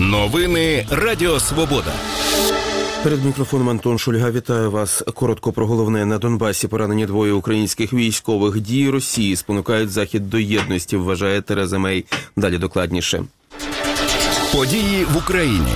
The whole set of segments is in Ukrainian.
Новини Радіо Свобода. Перед мікрофоном Антон Шульга. Вітаю вас. Коротко про головне. На Донбасі поранені двоє українських військових. Дії Росії спонукають Захід до єдності, вважає Тереза Мей. Далі докладніше. Події в Україні.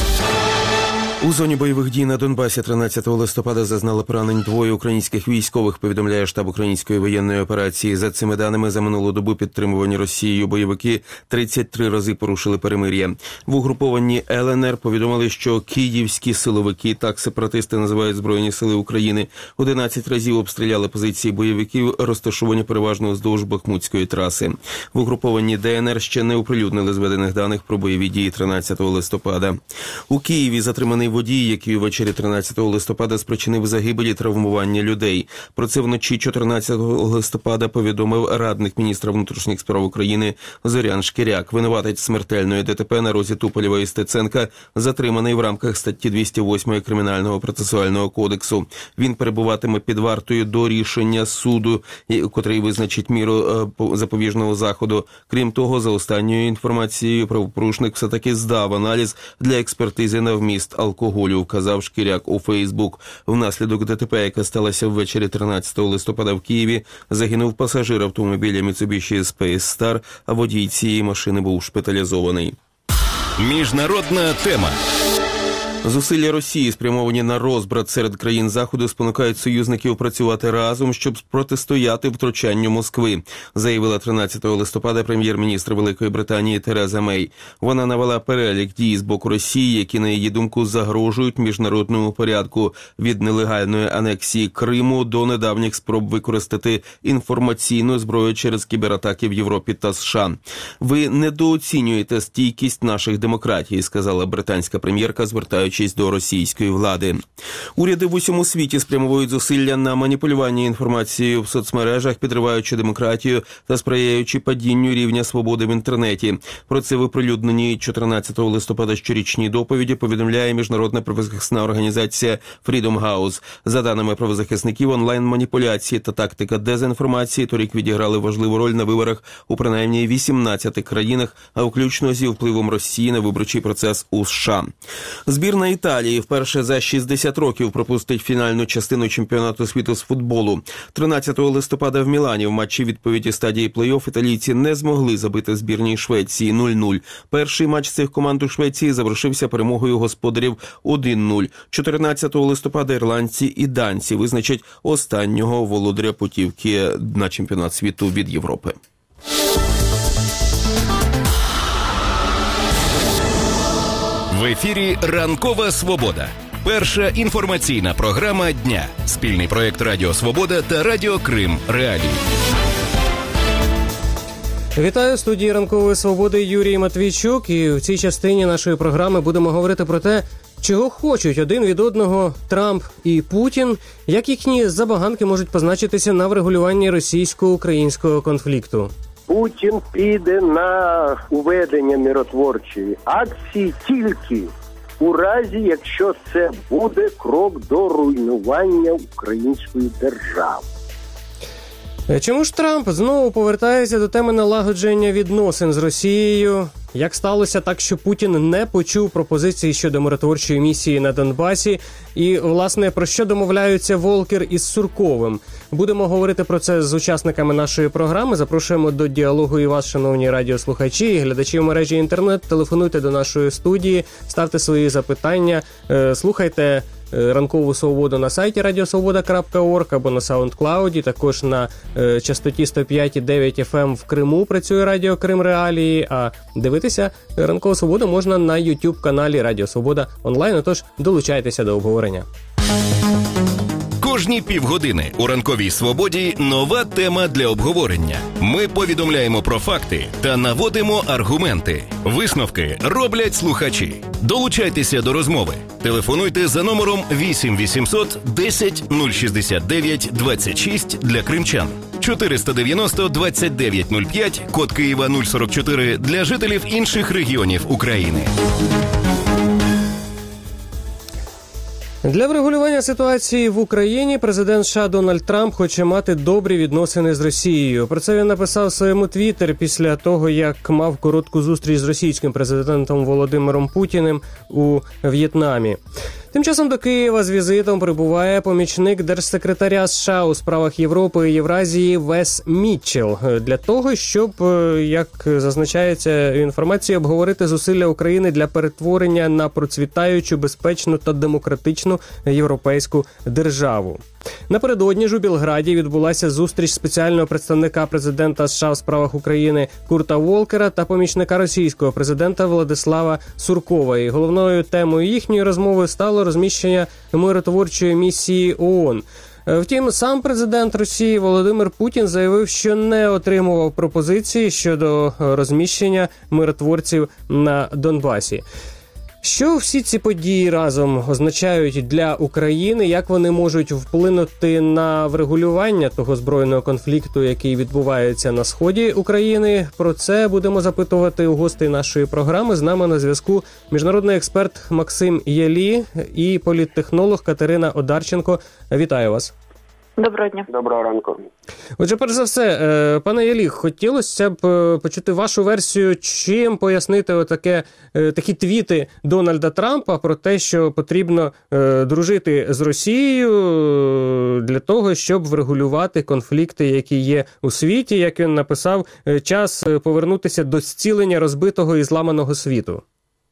У зоні бойових дій на Донбасі 13 листопада зазнали поранень двоє українських військових, повідомляє штаб української воєнної операції. За цими даними, за минулу добу підтримувані Росією бойовики 33 рази порушили перемир'я. В угрупованні ЛНР повідомили, що київські силовики, так сепаратисти називають Збройні сили України, 11 разів обстріляли позиції бойовиків, розташовані переважно вздовж Бахмутської траси. В угрупованні ДНР ще не оприлюднили зведених даних про бойові дії 13 листопада. У Києві затриманий водій, який увечері 13 листопада спричинив загибель і травмування людей. Про це вночі 14 листопада повідомив радник міністра внутрішніх справ України Зорян Шкіряк. Винуватець смертельної ДТП на розі Туполєва і Стеценка затриманий в рамках статті 208 Кримінального процесуального кодексу. Він перебуватиме під вартою до рішення суду, котрий визначить міру запобіжного заходу. Крім того, за останньою інформацією, правопорушник все-таки здав аналіз для експертизи на вміст алкоголю, вказав Шкіряк у Фейсбук. Внаслідок ДТП, яка сталася ввечері 13 листопада в Києві, загинув пасажир автомобіля Mitsubishi Space Star, а водій цієї машини був шпиталізований. Міжнародна тема. Зусилля Росії, спрямовані на розбрат серед країн Заходу, спонукають союзників працювати разом, щоб протистояти втручанню Москви, заявила 13 листопада прем'єр-міністр Великої Британії Тереза Мей. Вона навела перелік дій з боку Росії, які, на її думку, загрожують міжнародному порядку, від нелегальної анексії Криму до недавніх спроб використати інформаційну зброю через кібератаки в Європі та США. «Ви недооцінюєте стійкість наших демократій», сказала британська прем'єрка, звертаючись до російської влади. Уряди в усьому світі спрямовують зусилля на маніпулювання інформацією в соцмережах, підриваючи демократію та сприяючи падінню рівня свободи в інтернеті. Про це в оприлюдненій 14 листопада щорічній доповіді повідомляє міжнародна правозахисна організація Freedom House. За даними правозахисників, онлайн-маніпуляції та тактика дезінформації торік відіграли важливу роль на виборах у принаймні 18 країнах, а включно зі впливом Росії на виборчий процес у США. Збірна Італії вперше за 60 років пропустить фінальну частину чемпіонату світу з футболу. 13 листопада в Мілані в матчі відповіді стадії плей-офф італійці не змогли забити збірній Швеції 0-0. Перший матч цих команд у Швеції завершився перемогою господарів 1-0. 14 листопада ірландці і данці визначать останнього володаря путівки на чемпіонат світу від Європи. В ефірі «Ранкова Свобода». Перша інформаційна програма дня. Спільний проєкт Радіо Свобода та Радіо Крим Реалії. Вітаю, в студії «Ранкової Свободи» Юрій Матвійчук. І в цій частині нашої програми будемо говорити про те, чого хочуть один від одного Трамп і Путін, як їхні забаганки можуть позначитися на врегулюванні російсько-українського конфлікту. Путін піде на уведення миротворчої акції тільки у разі, якщо це буде крок до руйнування української держави. Чому ж Трамп знову повертається до теми налагодження відносин з Росією? Як сталося так, що Путін не почув пропозиції щодо миротворчої місії на Донбасі? І, власне, про що домовляються Волкер із Сурковим? Будемо говорити про це з учасниками нашої програми. Запрошуємо до діалогу і вас, шановні радіослухачі і глядачі в мережі інтернет. Телефонуйте до нашої студії, ставте свої запитання, слухайте «Ранкову Свободу» на сайті radiosvoboda.org або на SoundCloud. Також на частоті 105,9 FM в Криму працює Радіо Крим Реалії, а дивитися «Ранкову Свободу» можна на YouTube-каналі Радіо Свобода онлайн, отож долучайтеся до обговорення. Кожні півгодини у «Ранковій Свободі» нова тема для обговорення. Ми повідомляємо про факти та наводимо аргументи. Висновки роблять слухачі. Долучайтеся до розмови. Телефонуйте за номером 8 800 10 069 26 для кримчан. 490 29 05, код Києва 044 для жителів інших регіонів України. Для врегулювання ситуації в Україні президент США Дональд Трамп хоче мати добрі відносини з Росією. Про це він написав в своєму твіттері після того, як мав коротку зустріч з російським президентом Володимиром Путіним у В'єтнамі. Тим часом до Києва з візитом прибуває помічник держсекретаря США у справах Європи і Євразії Вес Мітчелл для того, щоб, як зазначається в інформації, обговорити зусилля України для перетворення на процвітаючу, безпечну та демократичну європейську державу. Напередодні ж у Білграді відбулася зустріч спеціального представника президента США у справах України Курта Волкера та помічника російського президента Владислава Суркова. І головною темою їхньої розмови стало розміщення миротворчої місії ООН. Втім, сам президент Росії Володимир Путін заявив, що не отримував пропозиції щодо розміщення миротворців на Донбасі. Що всі ці події разом означають для України, як вони можуть вплинути на врегулювання того збройного конфлікту, який відбувається на сході України? Про це будемо запитувати у гостей нашої програми. З нами на зв'язку міжнародний експерт Максим Ялі і політтехнолог Катерина Одарченко. Вітаю вас. Доброго дня. Доброго ранку. Отже, перш за все, пане Ялі, хотілося б почути вашу версію, чим пояснити такі твіти Дональда Трампа про те, що потрібно дружити з Росією для того, щоб врегулювати конфлікти, які є у світі, як він написав, час повернутися до зцілення розбитого і зламаного світу.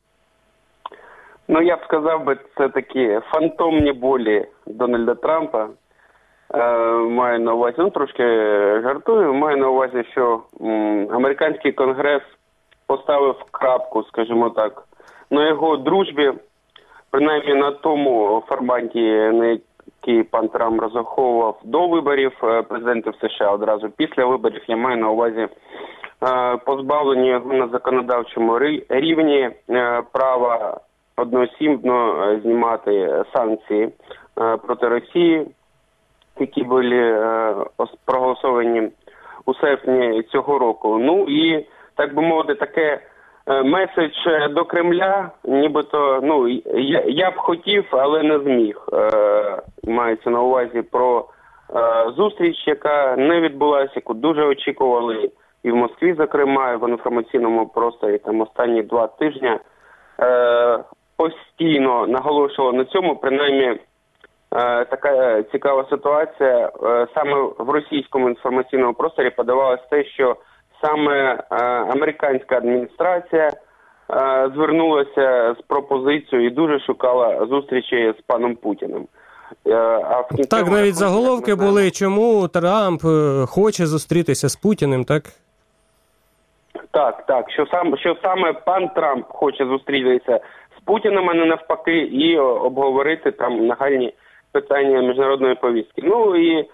Ну, я б сказав би, це такі фантомні болі Дональда Трампа. Маю на увазі, трошки жартую, маю на увазі, що американський конгрес поставив крапку, скажімо так, на його дружбі, принаймні на тому форматі, на який пан Трамп розраховував до виборів президентів США, одразу після виборів, я маю на увазі позбавлення його на законодавчому рівні права одноосібно знімати санкції проти Росії, які були проголосовані у серпні цього року. Ну і, так би мовити, таке меседж до Кремля, нібито, я б хотів, але не зміг. Мається на увазі про зустріч, яка не відбулася, яку дуже очікували і в Москві, зокрема, і в інформаційному просторі там останні 2 тижні. Постійно наголошували на цьому, принаймні, така цікава ситуація. Саме в російському інформаційному просторі подавалось те, що саме американська адміністрація звернулася з пропозицією і дуже шукала зустрічі з паном Путіним. Так, навіть заголовки були, чому Трамп хоче зустрітися з Путіним, так? Так, що саме пан Трамп хоче зустрітися з Путіним, а не навпаки, і обговорити там нагальні питання міжнародної повістки. Ну і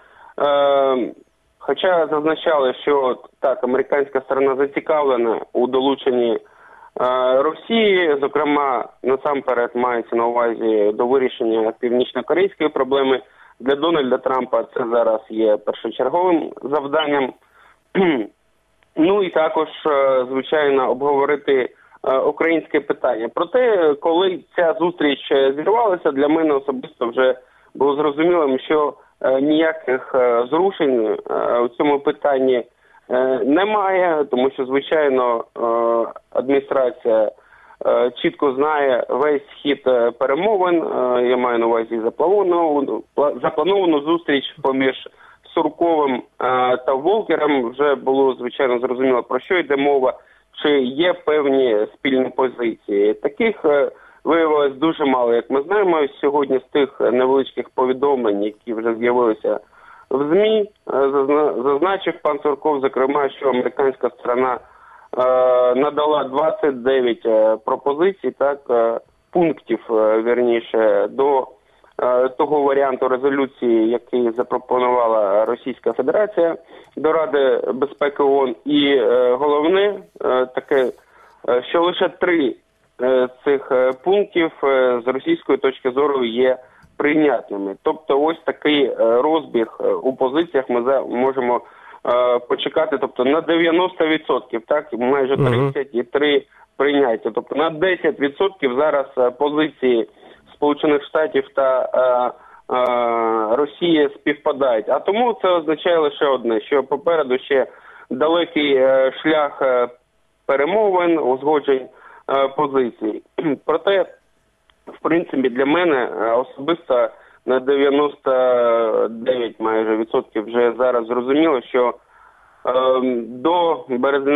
хоча зазначали, що так, американська сторона зацікавлена у долученні Росії, зокрема, насамперед мається на увазі до вирішення північно-корейської проблеми, для Дональда Трампа це зараз є першочерговим завданням. Ну і також, звичайно, обговорити українське питання. Проте, коли ця зустріч зірвалася, для мене особисто вже було зрозумілим, що ніяких зрушень у цьому питанні немає, тому що, звичайно, адміністрація чітко знає весь хід перемовин. Я маю на увазі заплановану зустріч поміж Сурковим та Волкером. Вже було, звичайно, зрозуміло, про що йде мова, чи є певні спільні позиції. Таких виявилось дуже мало. Як ми знаємо, сьогодні з тих невеличких повідомлень, які вже з'явилися в ЗМІ, зазначив пан Сурков, зокрема, що американська сторона надала 29 пропозицій, пунктів, вірніше, до того варіанту резолюції, який запропонувала Російська Федерація до Ради безпеки ООН. І головне таке, що лише 3 цих пунктів з російської точки зору є прийнятними. Тобто ось такий розбіг у позиціях ми можемо почекати, тобто на 90%, так, майже 33 прийняття. Тобто на 10% зараз позиції Сполучених Штатів та Росії співпадають. А тому це означає лише одне, що попереду ще далекий шлях перемовин, узгоджень позицій. Проте, в принципі, для мене особисто на 99 майже відсотків вже зараз зрозуміло, що до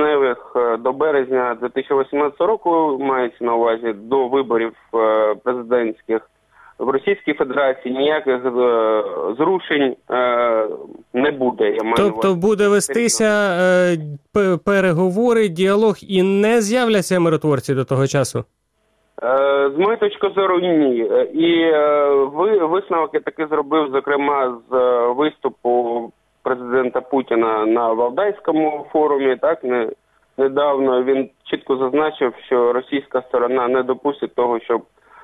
березня 2018 року, мається на увазі, до виборів президентських в Російській Федерації ніяких зрушень не буде. Тобто буде вестися переговори, діалог і не з'являться миротворці до того часу? З моєї точки зору, ні. І висновок я таки зробив, зокрема, з виступу президента Путіна на Валдайському форумі. Так, недавно він чітко зазначив, що російська сторона не допустить того, щоб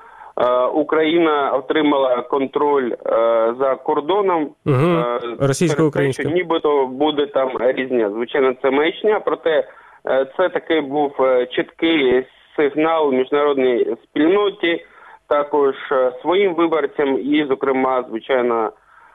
Україна отримала контроль за кордоном російсько-українським. Нібито буде там різня. Звичайно, це маячня, проте це такий був чіткий сигнал міжнародній спільноті, також своїм виборцям і, зокрема, звичайно,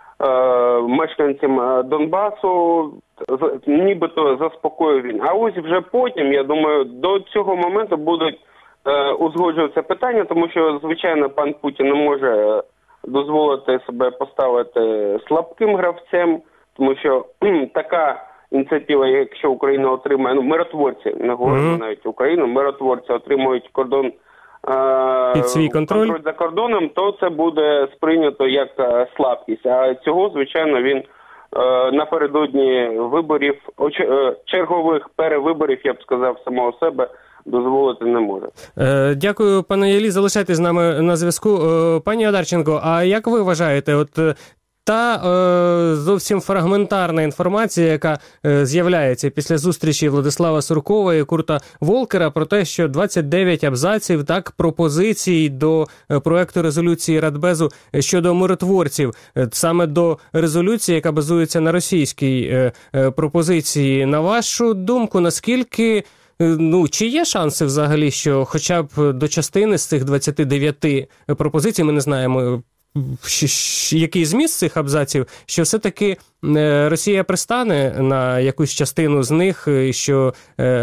мешканцям Донбасу, нібито заспокоїв він. А ось вже потім, я думаю, до цього моменту будуть узгоджуватися питання, тому що, звичайно, пан Путін не може дозволити себе поставити слабким гравцем, тому що така ініціатива, якщо Україна отримає, миротворці, не говоримо навіть Україну, миротворці отримують кордон під свій контроль за кордоном, то це буде сприйнято як слабкість. А цього, звичайно, він напередодні виборів, чергових перевиборів, я б сказав, самого себе, дозволити не може. Дякую, пане Іллі. Залишайтесь з нами на зв'язку. Пані Одарченко, а як ви вважаєте, от та зовсім фрагментарна інформація, яка з'являється після зустрічі Владислава Суркова і Курта Волкера про те, що 29 абзаців, так, пропозицій до проекту резолюції Радбезу щодо миротворців, саме до резолюції, яка базується на російській пропозиції. На вашу думку, наскільки чи є шанси взагалі, що хоча б до частини з цих 29 пропозицій, ми не знаємо, який зміст цих абзаців, що все-таки Росія пристане на якусь частину з них, що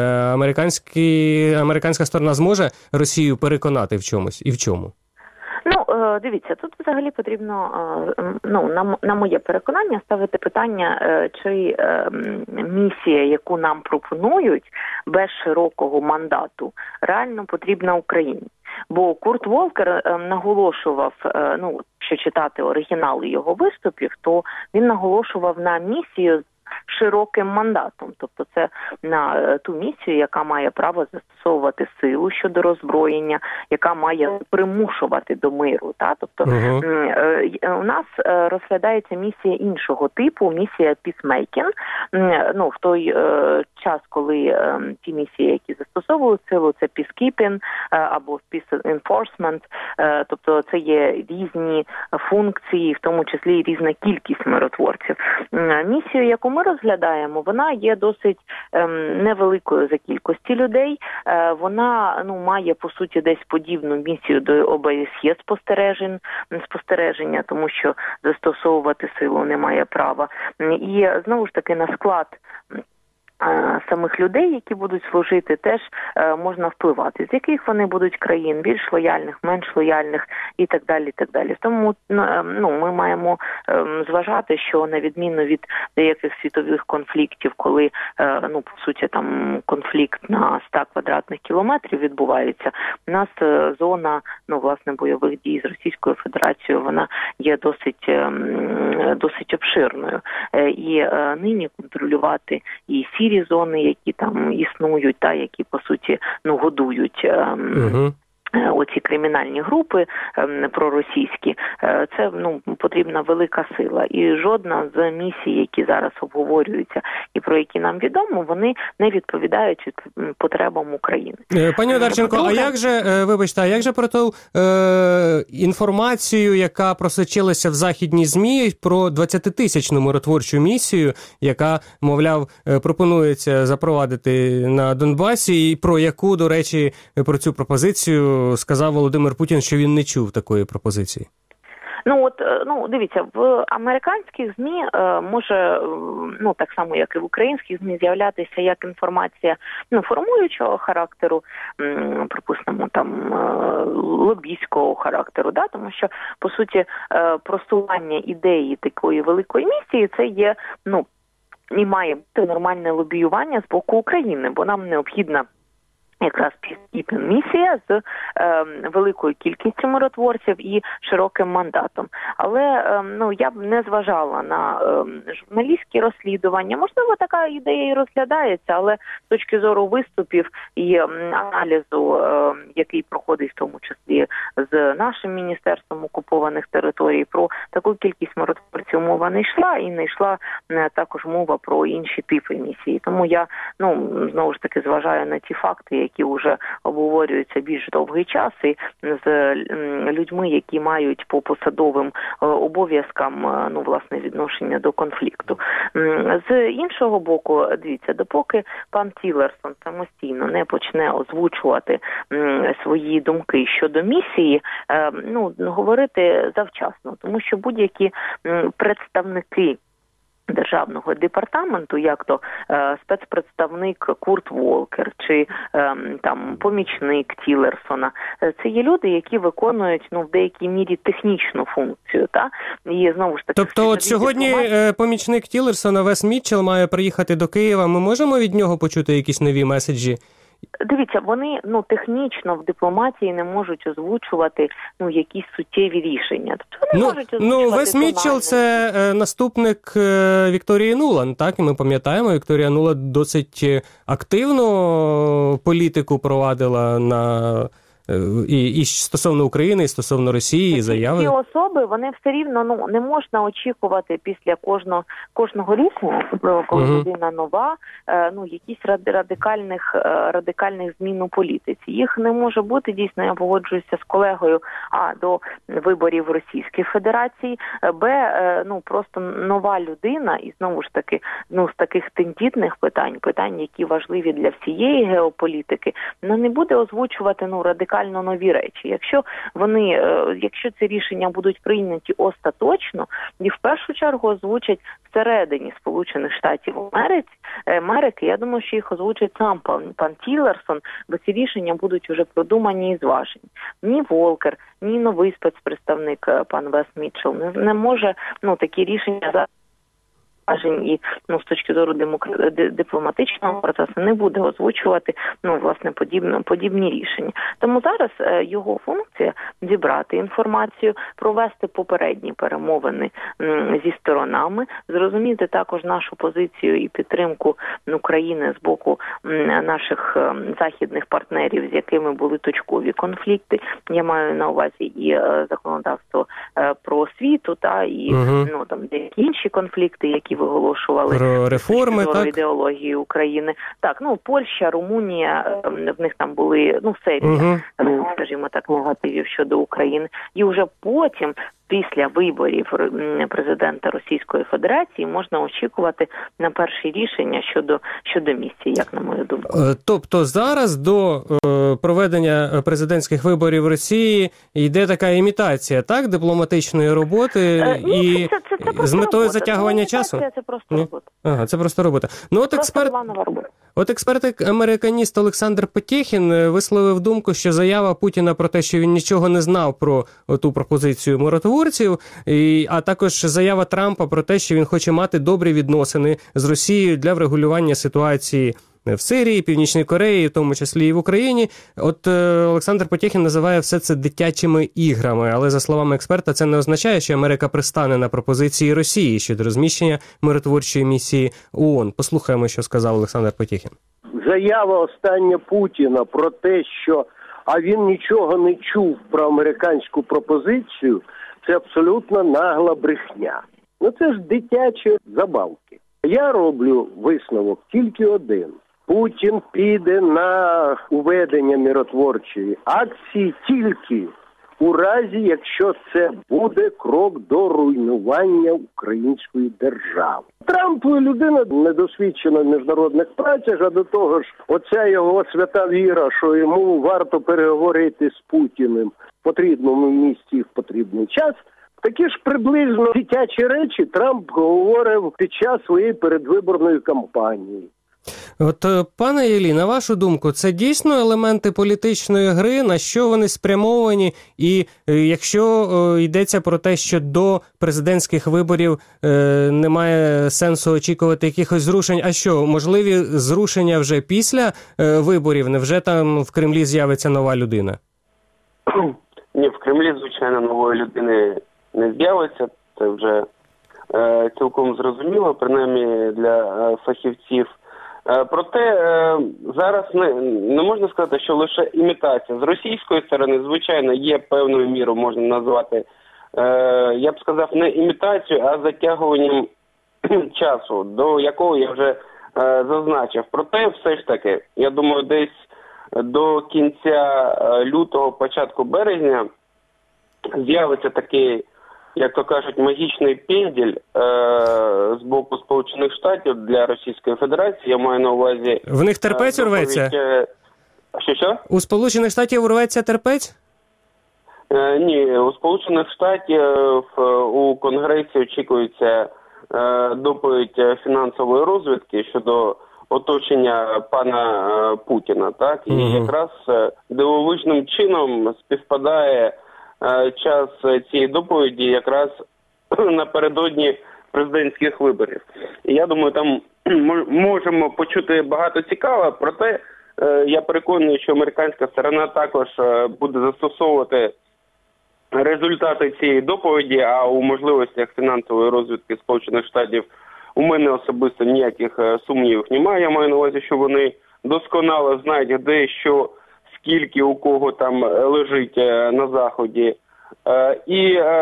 американська сторона зможе Росію переконати в чомусь і в чому? Дивіться, тут взагалі потрібно, на моє переконання, ставити питання, чи місія, яку нам пропонують без широкого мандату, реально потрібна Україні. Бо Курт Волкер наголошував, якщо читати оригінали його виступів, то він наголошував на місію широким мандатом, тобто це на ту місію, яка має право застосовувати силу щодо роззброєння, яка має примушувати до миру. Тобто у нас розглядається місія іншого типу, місія peacemaking. В той час, коли ті місії, які застосовують силу, це peacekeeping або peace enforcement, тобто це є різні функції, в тому числі і різна кількість миротворців. Місію, яку ми розглядаємо, вона є досить невеликою за кількості людей. Вона має, по суті, десь подібну місію до ОБСЄ спостереження, тому що застосовувати силу немає права. І, знову ж таки, на склад самих людей, які будуть служити, теж можна впливати. З яких вони будуть країн, більш лояльних, менш лояльних і так далі, і так далі. Тому ми маємо зважати, що на відміну від деяких світових конфліктів, коли, по суті, там конфлікт на 100 квадратних кілометрів відбувається, у нас зона, власне, бойових дій з Російською Федерацією, вона є досить обширною. І нині контролювати і сірі зони, які там існують, які, по суті, годують оці кримінальні групи проросійські, це потрібна велика сила. І жодна з місій, які зараз обговорюються і про які нам відомо, вони не відповідають потребам України. Пані Одарченко, а як же про ту інформацію, яка просочилася в західні ЗМІ про 20-тисячну миротворчу місію, яка, мовляв, пропонується запровадити на Донбасі, і про яку, до речі, про цю пропозицію сказав Володимир Путін, що він не чув такої пропозиції? Дивіться, в американських ЗМІ може, так само, як і в українських ЗМІ, з'являтися як інформація, формуючого характеру, припустимо, там, лобійського характеру, да? Тому що, по суті, просування ідеї такої великої місії, це є, і має бути нормальне лобіювання з боку України, бо нам необхідна якраз місія з великою кількістю миротворців і широким мандатом. Але я б не зважала на журналістські розслідування. Можливо, така ідея і розглядається, але з точки зору виступів і аналізу, який проходить в тому числі з нашим Міністерством окупованих територій, про таку кількість миротворців мова не йшла, і не йшла також мова про інші типи місії. Тому я, знову ж таки, зважаю на ті факти, які вже обговорюються більш довгий час, і з людьми, які мають по посадовим обов'язкам, власне, відношення до конфлікту. З іншого боку, дивіться, допоки пан Тілерсон самостійно не почне озвучувати свої думки щодо місії, говорити завчасно, тому що будь-які представники Державного департаменту, як то спецпредставник Курт Волкер чи помічник Тілерсона, це є люди, які виконують в деякій мірі технічну функцію, і знову ж таки. Тобто, от сьогодні помічник Тілерсона Вес Мітчелл має приїхати до Києва. Ми можемо від нього почути якісь нові меседжі? Дивіться, вони технічно в дипломатії не можуть озвучувати якісь суттєві рішення. Тобто вони можуть озвучувати Вес Мітчелл – це наступник Вікторії Нуланд, так? І ми пам'ятаємо, Вікторія Нуланд досить активно політику провадила і стосовно України, і стосовно Росії, і заяви. Ці особи, вони все рівно, не можна очікувати після кожного рішення, особливо коли людина нова, якісь радикальних змін у політиці. Їх не може бути, дійсно, я погоджуюся з колегою, до виборів в Російській Федерації, просто нова людина, і знову ж таки, з таких тендітних питань, які важливі для всієї геополітики, не буде озвучувати, радикально нові речі. Якщо ці рішення будуть прийняті остаточно, і в першу чергу озвучать всередині Сполучених Штатів Америки, я думаю, що їх озвучить сам пан Тілерсон, бо ці рішення будуть вже продумані і зважені. Ні Волкер, ні новий спецпредставник пан Вес Мітчелл не може такі рішення і з точки зору дипломатичного процесу не буде озвучувати власне подібні рішення. Тому зараз його функція зібрати інформацію, провести попередні перемовини зі сторонами, зрозуміти також нашу позицію і підтримку України з боку наших західних партнерів, з якими були точкові конфлікти. Я маю на увазі і законодавство про освіту, і деякі інші конфлікти, які виголошували про реформи, ідеології України. Так, Польща, Румунія, в них там були, серія, скажімо так, негативів щодо України. І вже потім, після виборів президента Російської Федерації, можна очікувати на перші рішення щодо місії, як на мою думку. Тобто зараз до проведення президентських виборів в Росії йде така імітація, так, дипломатичної роботи це з метою затягування часу? Це просто робота. Ага, це просто робота. От експерт-американіст Олександр Потєхін висловив думку, що заява Путіна про те, що він нічого не знав про ту пропозицію миротворців, а також заява Трампа про те, що він хоче мати добрі відносини з Росією для врегулювання ситуації в Сирії, Північній Кореї, в тому числі і в Україні. От Олександр Потєхін називає все це дитячими іграми, але, за словами експерта, це не означає, що Америка пристане на пропозиції Росії щодо розміщення миротворчої місії ООН. Послухаємо, що сказав Олександр Потєхін. Заява остання Путіна про те, що він нічого не чув про американську пропозицію, це абсолютно нагла брехня. Це ж дитячі забавки. Я роблю висновок тільки один. Путін піде на уведення миротворчої акції тільки у разі, якщо це буде крок до руйнування української держави. Трамп – людина недосвідчена в міжнародних працях, а до того ж, оця його свята віра, що йому варто переговорити з Путіним в потрібному місці і в потрібний час. Такі ж приблизно дитячі речі Трамп говорив під час своєї передвиборної кампанії. От, пане Іллі, на вашу думку, це дійсно елементи політичної гри, на що вони спрямовані? І якщо йдеться про те, що до президентських виборів немає сенсу очікувати якихось зрушень, а що, можливі зрушення вже після виборів? Невже там в Кремлі з'явиться нова людина? Ні, в Кремлі, звичайно, нової людини не з'явиться. Це вже цілком зрозуміло, принаймні для фахівців. Проте зараз не можна сказати, що лише імітація. З російської сторони, звичайно, є певною мірою, можна назвати, я б сказав, не імітацію, а затягуванням часу, до якого я вже зазначив. Проте, все ж таки, я думаю, десь до кінця лютого, початку березня з'явиться такий, як то кажуть, магічний пенділь з боку Сполучених Штатів для Російської Федерації. Я маю на увазі... В них терпець урветься? Що? У Сполучених Штатів урветься терпець? Ні, у Сполучених Штатів у Конгресі очікується доповідь фінансової розвідки щодо оточення пана Путіна. Так? І якраз дивовижним чином співпадає час цієї доповіді якраз напередодні президентських виборів. І я думаю, там можемо почути багато цікавого, проте я переконаний, що американська сторона також буде застосовувати результати цієї доповіді, а у можливостях фінансової розвідки Сполучених Штатів у мене особисто ніяких сумнівів немає. Я маю на увазі, що вони досконало знають, де що, скільки у кого там лежить на Заході. І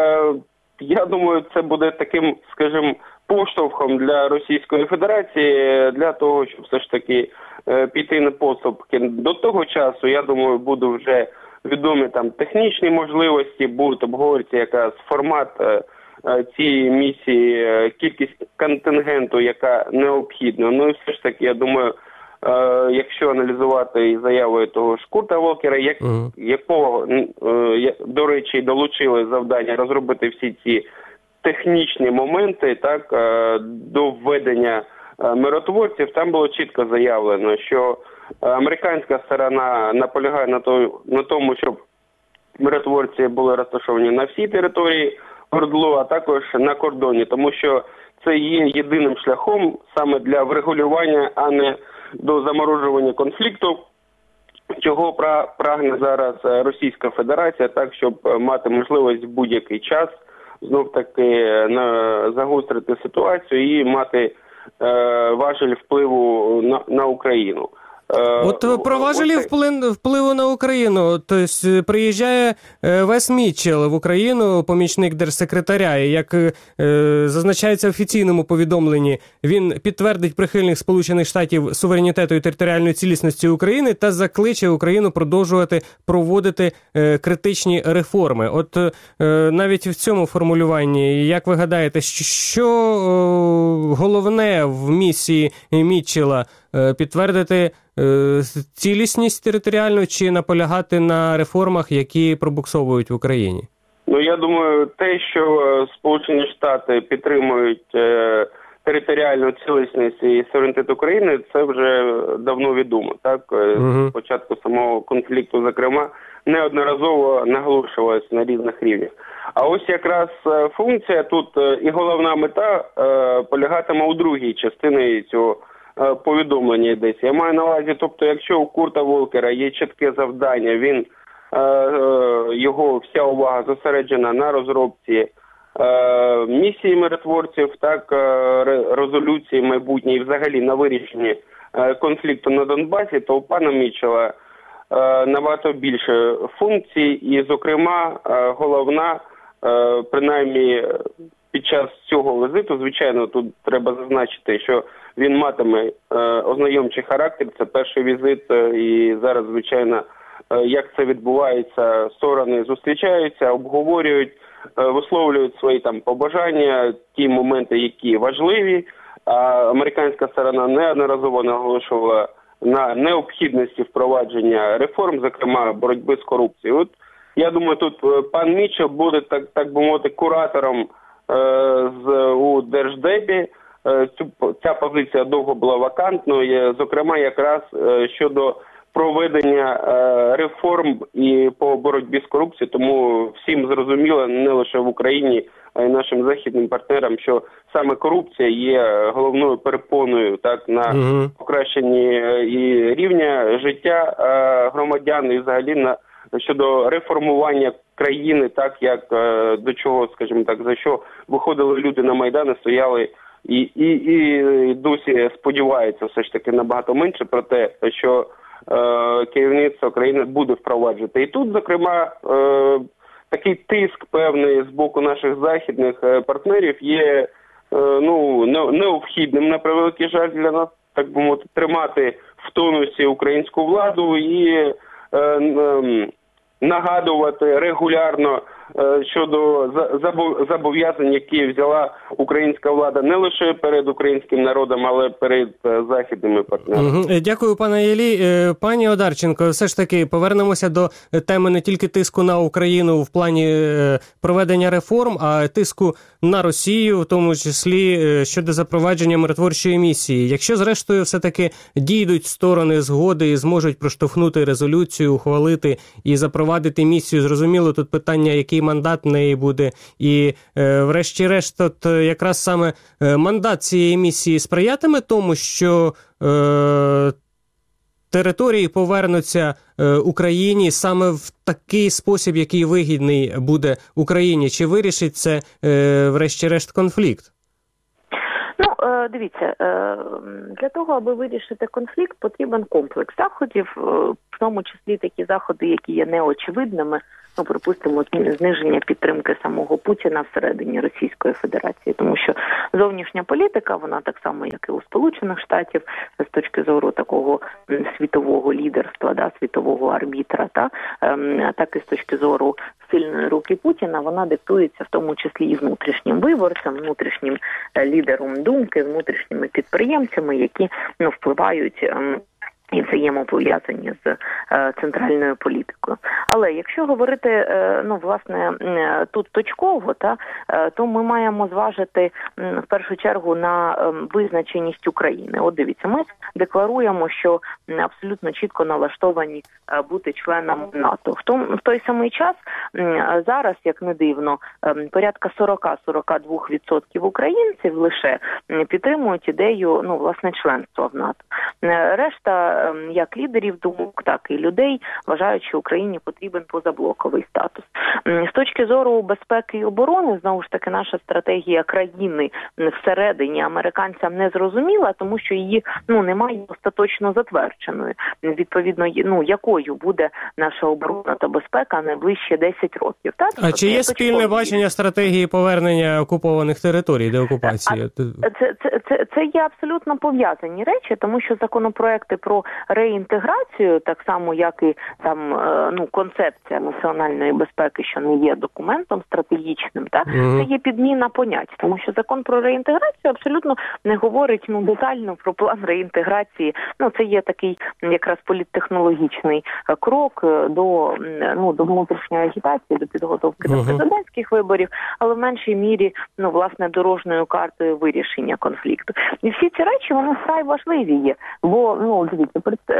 я думаю, це буде таким, скажімо, поштовхом для Російської Федерації для того, щоб все ж таки піти на поступки. До того часу, я думаю, будуть вже відомі там технічні можливості, будуть обговорюватися якраз формат цієї місії, кількість контингенту, яка необхідна. Ну і все ж таки, я думаю, якщо аналізувати і заяви того ж Курта Волкера, якого, до речі, долучили завдання розробити всі ці технічні моменти, так, до введення миротворців, там було чітко заявлено, що американська сторона наполягає на тому, щоб миротворці були розташовані на всій території ОРДЛО, а також на кордоні, тому що це є єдиним шляхом саме для врегулювання, а не до заморожування конфлікту, чого прагне зараз Російська Федерація, так, щоб мати можливість в будь-який час знов-таки загострити ситуацію і мати важель впливу на Україну. От про важелі впливу на Україну. Тобто приїжджає Вес Мітчелл в Україну, помічник держсекретаря, і як зазначається в офіційному повідомленні, він підтвердить прихильних Сполучених Штатів суверенітету і територіальної цілісності України та закличе Україну продовжувати проводити критичні реформи. От навіть в цьому формулюванні, як ви гадаєте, що головне в місії Мітчелла – підтвердити цілісність територіальну чи наполягати на реформах, які пробуксовують в Україні? Ну, я думаю, те, що Сполучені Штати підтримують територіальну цілісність і суверенітет України, це вже давно відомо. Так? З початку самого конфлікту, зокрема, неодноразово наголошувалось на різних рівнях. А ось якраз функція тут і головна мета полягатиме у другій частині цього повідомлення йдеться. Я маю на увазі, тобто, якщо у Курта Волкера є чітке завдання, він, його вся увага зосереджена на розробці місії миротворців, так, резолюції майбутньої, взагалі на вирішенні конфлікту на Донбасі, то у пана Мітчелла набагато більше функцій і, зокрема, головна, принаймні, під час цього візиту, звичайно, тут треба зазначити, що він матиме ознайомчий характер, це перший візит, і зараз, звичайно, як це відбувається, сторони зустрічаються, обговорюють, висловлюють свої там побажання, ті моменти, які важливі. А американська сторона неодноразово наголошувала на необхідності впровадження реформ, зокрема боротьби з корупцією. От я думаю, тут пан Мітчелл буде, так би мовити, куратором у Держдепі. Ця позиція довго була вакантною, зокрема якраз щодо проведення реформ і по боротьбі з корупцією, тому всім зрозуміло, не лише в Україні, а й нашим західним партнерам, що саме корупція є головною перепоною на покращенні і рівня життя громадян, і взагалі щодо реформування країни, так як до чого, скажімо так, за що виходили люди на Майдани, стояли і досі сподіваються все ж таки набагато менше про те, що керівництво країни буде впроваджувати. І тут, зокрема, такий тиск певний з боку наших західних партнерів є необхідним, на превеликий жаль, для нас, так би мовити, тримати в тонусі українську владу і нагадувати регулярно щодо зобов'язань, які взяла українська влада не лише перед українським народом, але перед західними партнерами. Дякую, пане Іллі. Пані Одарченко, все ж таки повернемося до теми не тільки тиску на Україну в плані проведення реформ, а тиску на Росію, в тому числі щодо запровадження миротворчої місії. Якщо, зрештою, все-таки дійдуть сторони згоди і зможуть проштовхнути резолюцію, ухвалити і запровадити місію, зрозуміло, тут питання, який мандат в неї буде. І врешті-решт, от якраз саме мандат цієї місії сприятиме тому, що території повернуться Україні саме в такий спосіб, який вигідний буде Україні? Чи вирішить це врешті-решт конфлікт? Дивіться, для того, аби вирішити конфлікт, потрібен комплекс заходів, в тому числі такі заходи, які є неочевидними, припустимо, зниження підтримки самого Путіна всередині Російської Федерації, тому що зовнішня політика, вона так само, як і у Сполучених Штатів, з точки зору такого світового лідерства, світового арбітра, так і з точки зору сильної руки Путіна, вона диктується в тому числі і внутрішнім виборцям, внутрішнім лідером думки, внутрішніми підприємцями, які впливають і взаємопов'язані з центральною політикою. Але якщо говорити, власне, тут точково, то ми маємо зважити в першу чергу на визначеність України. От дивіться, ми декларуємо, що абсолютно чітко налаштовані бути членом НАТО. В той самий час зараз, як не дивно, порядка 40-42% українців лише підтримують ідею, власне, членства в НАТО. Решта, як лідерів думок, так і людей, вважають, що Україні потрібен позаблоковий статус. З точки зору безпеки і оборони, знову ж таки, наша стратегія країни всередині американцям не зрозуміла, тому що її немає остаточно затвердженою. Відповідно, якою буде наша оборона та безпека найближчі 10 років. Так? А чи є спільне бачення стратегії повернення окупованих територій, деокупації? Це є абсолютно пов'язані речі, тому що законопроекти про реінтеграцію, так само, як і концепція національної безпеки, що не є документом стратегічним, це є підміна понять, тому що закон про реінтеграцію абсолютно не говорить детально про план реінтеграції. Це є такий якраз політтехнологічний крок до внутрішньої агітації, до підготовки до президентських виборів, але в меншій мірі, власне, дорожньою картою вирішення конфликту. І всі ці речі, вони вкрай важливі є, бо, дивіться,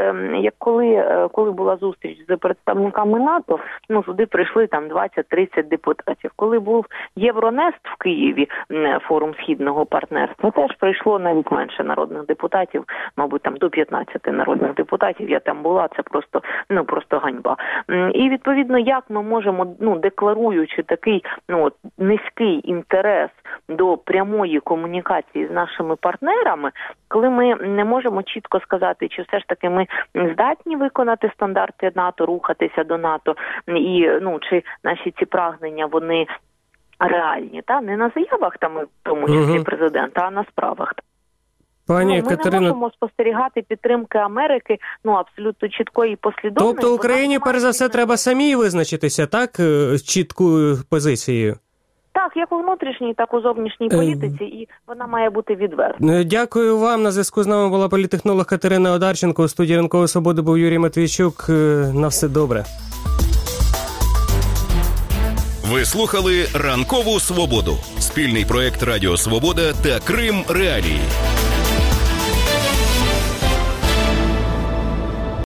коли була зустріч з представниками НАТО, туди прийшли 20-30 депутатів. Коли був Євронест в Києві, форум Східного партнерства, теж прийшло навіть менше народних депутатів, мабуть, до 15 народних депутатів. Я там була, це просто ганьба. І, відповідно, як ми можемо, декларуючи такий, низький інтерес до прямої комунікації з нашими партнерами, коли ми не можемо чітко сказати, чи все ж таки ми здатні виконати стандарти НАТО, рухатися до НАТО, і чи наші ці прагнення, вони реальні, не на заявах, в тому числі президента, а на справах. Пані ми Катерино, не можемо спостерігати підтримки Америки, абсолютно чіткої і послідовної. тобто Україні, перш за все, треба самій визначитися, так, з чіткою позицією? Так, як у внутрішній, так у зовнішній політиці, і вона має бути відверта. Дякую вам. На зв'язку з нами була політтехнолог Катерина Одарченко. У студії «Ранкової свободи» був Юрій Матвійчук. На все добре. Ви слухали «Ранкову свободу» – спільний проект Радіо Свобода та Крим Реалії.